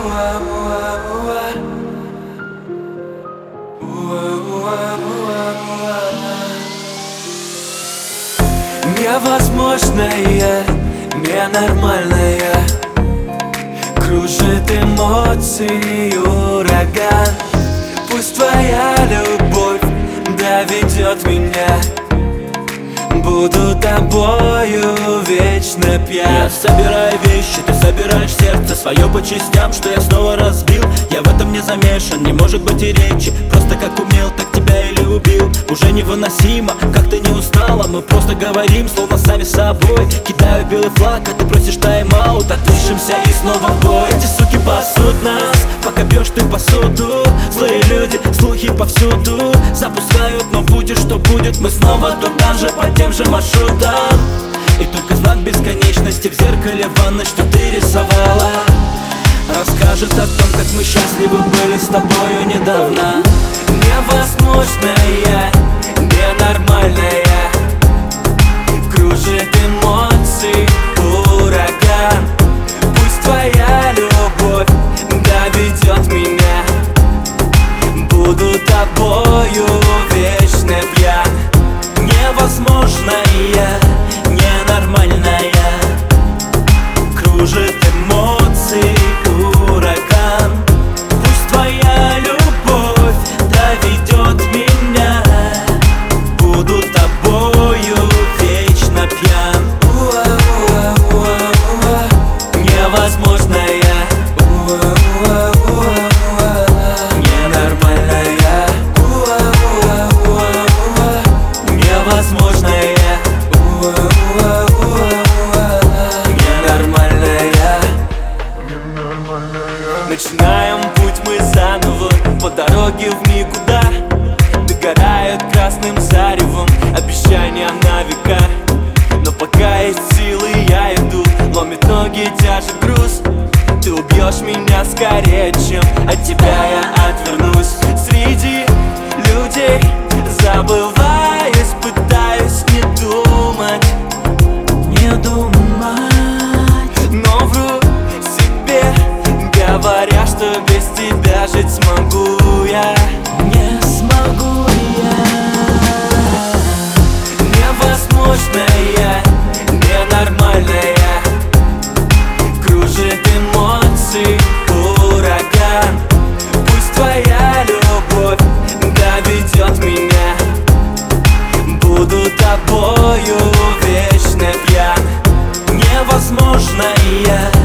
Невозможное, ненормальное, кружит эмоции ураган. Пусть твоя любовь доведет меня, буду тобою вечно пьян. Я собираю вещи, ты собираешь сердце свое по частям, что я снова разбил. Я в этом не замешан, не может быть и речи. Просто как умел, так тебя и любил. Уже невыносимо, как ты не устала. Мы просто говорим, словно сами с собой. Кидаю белый флаг, а ты просишь тайм-аут. Отпишемся и снова в бой. Эти суки пасут нас, пока бьешь ты посуду. Злые люди, слухи повсюду запускают, но будет что будет. Мы снова туда же, по тем же маршрутам. И только знак бесконечности в зеркале ванной, что ты рисовала, расскажет о том, как мы счастливы были с тобою недавно. Невозможное, ненормальное, кружит эмоции ураган. Пусть твоя любовь доведет меня, буду тобою вечно пьян. Невозможное, ненормальное, кружит эмоции ураган. Пусть твоя любовь доведет меня, буду тобою вечно пьян. Невозможное, ненормальное, невозможное, ненормальное. Начинаем путь мы заново, по дороге в никуда. Догорают красным заревом обещания на века. Но пока есть силы, я иду, ломит ноги, тяжек груз. Ты убьешь меня скорее, чем от тебя я отвернусь. Среди людей забываюсь, пытаюсь не думать, но вру себе, говоря, что без тебя жить смогу я. Не смогу я. Невозможное, ненормальное, кружит эмоции ураган. Пусть твоя любовь доведет меня, буду тобою вечно пьян. Невозможное,